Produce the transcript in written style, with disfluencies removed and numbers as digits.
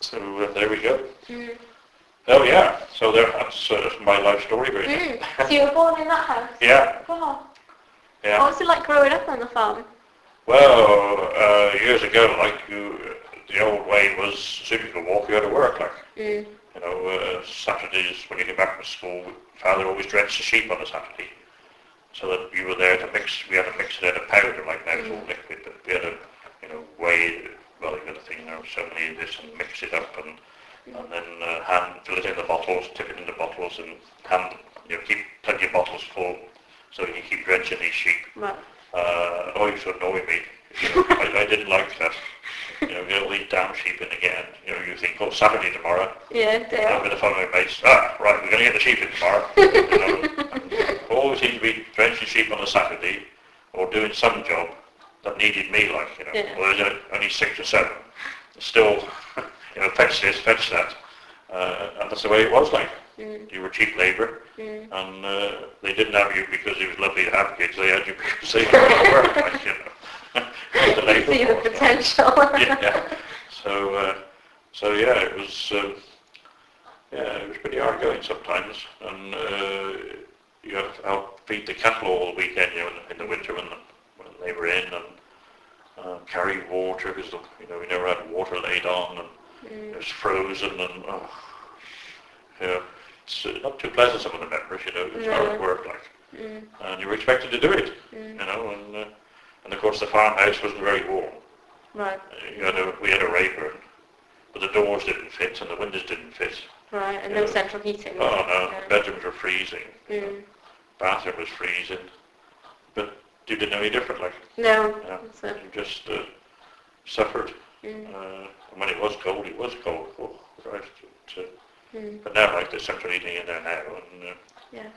So there we go. Mm. Oh yeah, so that's my life story really. So you were born in that house? Yeah. Wow. Yeah. What was it like growing up on the farm? Well, years ago, like the old way was as soon as you could walk, you had to work. Like Mm. you know, Saturdays when you came back from school, Father always drenched the sheep on a Saturday, so that you were there to mix. We had to mix it in a powder, like now it's all liquid. But we had to, weigh. Well, you got a thing now, so many of this, and mix it up, and then hand fill it in the bottles, tip it in the bottles, and hand keep plenty of bottles full, so you can keep drenching these sheep. Right. It used to annoy me. I didn't like that. Get all these damn sheep in again. You think, oh, Saturday tomorrow. Yeah, I'm going to follow my mates. Right, we're going to get the sheep in tomorrow. Always seemed to be drenching sheep on a Saturday, or doing some job that needed me, Yeah. Well, there's only 6 or 7. Still, fetch this, fetch that. And that's the way it was like. Mm. You were cheap labour, Mm. and they didn't have you because it was lovely to have kids. They had you because they wanted to work, the labour See the force, potential. yeah. So yeah, it was pretty hard going sometimes, and you had to help feed the cattle all weekend, in the winter when they were in, and carry water because we never had water laid on, and it was frozen, and it's not too pleasant. Some of the members, it's hard work, and you were expected to do it, and of course the farmhouse wasn't very warm. Right. We had a raper, but the doors didn't fit and the windows didn't fit. Right, and no central heating. Oh no, Yeah. bedrooms were freezing. Mm. Bathroom was freezing, but you didn't know any different. No. You just suffered. Mm. And when it was cold, it was cold. Oh, Christ. But now, there's central heating in there now, and yeah.